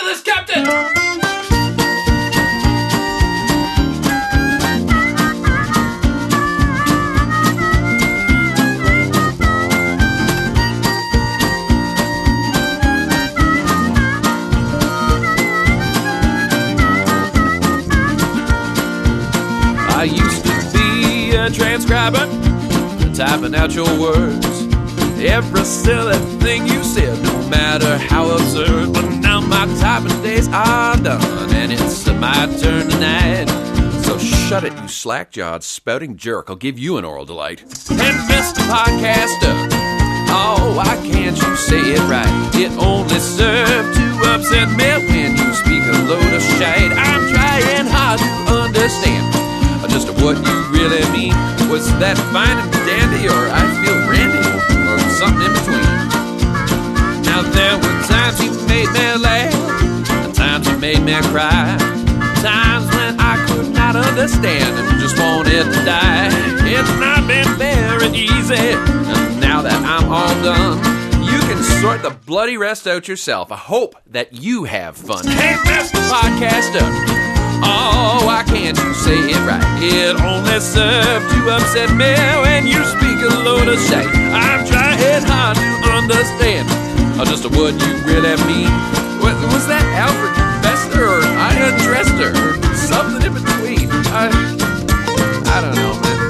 this, Captain! I used to be a transcriber, typing out your words. Every silly thing you said, no matter how absurd. But now my typing days are done, and it's my turn tonight. So shut it, you slack-jawed, spouting jerk. I'll give you an oral delight. And Mr. Podcaster, oh, why can't you say it right? It only served to upset me when you speak a load of shite. I'm trying hard to understand just what you really mean. Was that fine and dandy, or I feel randy, or something in between? Now there were times you made me laugh, and times you made me cry, times when I could not understand and just wanted to die. It's not been very easy, and now that I'm all done, you can sort the bloody rest out yourself. I hope that you have fun. Hey, Mr. Podcaster, oh, why can't you say it right? It only served to upset me when you speak a load of shite. I'm trying hard to understand just what you really mean. Was that Alfred Bester, or I undressed her, or something in between? I don't know, man.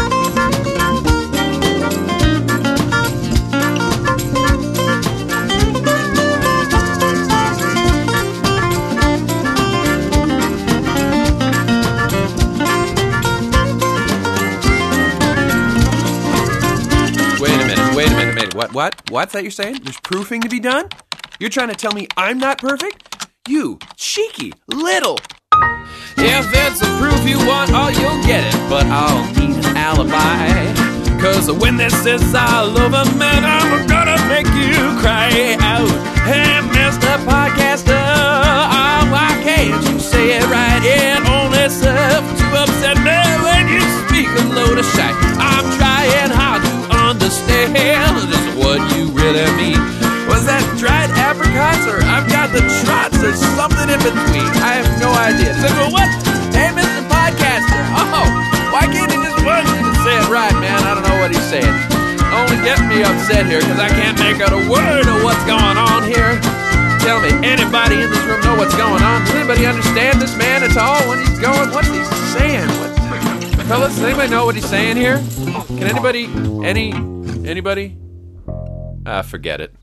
What's that you're saying? There's proofing to be done? You're trying to tell me I'm not perfect? You cheeky little... If it's a proof you want, oh, you'll get it, but I'll need an alibi. Cause when this is all over, man, I'm gonna make you cry out. Hey, Mr. Podcaster, oh, why can't you say it right? It only serves to upset me when you speak a load of shite. I'm trying hard to understand just what you really mean. Was that dried apricots, or I've got the trots, or something in between? I have no idea. So, well, what? Hey, Mr. Podcaster, oh, why can't he just want you to say it right, man? I don't know what he's saying. Only getting me upset here, because I can't make out a word of what's going on here. Tell me, anybody in this room know what's going on? Does anybody understand this man at all? When he's going, what's he saying? Fellas, does anybody know what he's saying here? Can anybody? Forget it.